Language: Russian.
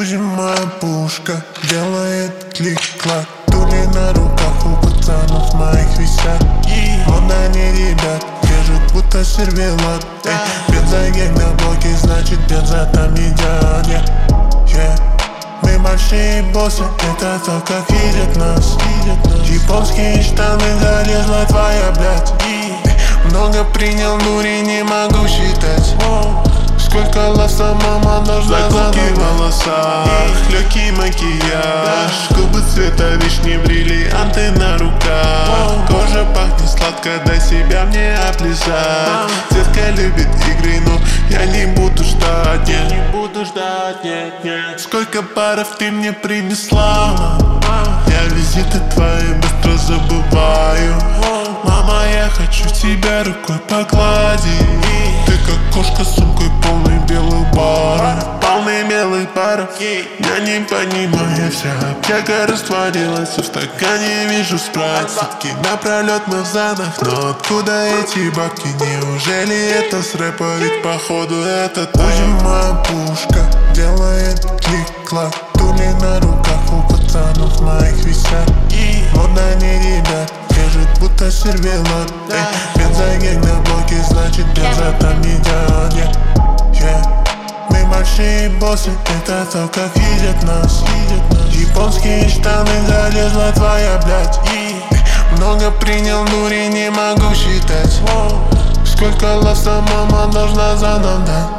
Позже моя пушка делает клик-клак. Тули на руках у пацанов моих висят. Модно они ребят режут будто сервелат. Бензогель на блоке, значит бенза там едят. Мы большие боссы, это то, как видят нас. Японские штаны, залезла твоя, блядь. Много принял дури, не могу считать. Сколько лавса мама нужна за заколки в волосах, легкий макияж, губы цвета вишни, бриллианты на руках. Кожа пахнет сладко, дай себя мне облизать. Детка любит игры, но я не буду ждать, нет. Не буду ждать, нет, нет. Сколько паров ты мне принесла? Я визиты твои быстро забываю. Мама, я хочу тебя рукой погладить. Ты как кошка с сумкой полной белых баров. Полный белых баров. Я не понимаю, вся аптека растворилась. В стакане вижу спрайт. Сутки напролет мы в занах. Но откуда эти бабки? Неужели это с рэпа? Ведь походу это Позже моя пушка делает клик-клак. Тули на руках у пацанов моих висят. Модно они ребят режут будто сервелат. Бензогель на блоке, значит бенза там едят. Мы большие боссы, это то, как видят нас. Японские штаны, залезла твоя, блядь. Много принял дури, не могу считать. Сколько лавса мама должна за нам дать.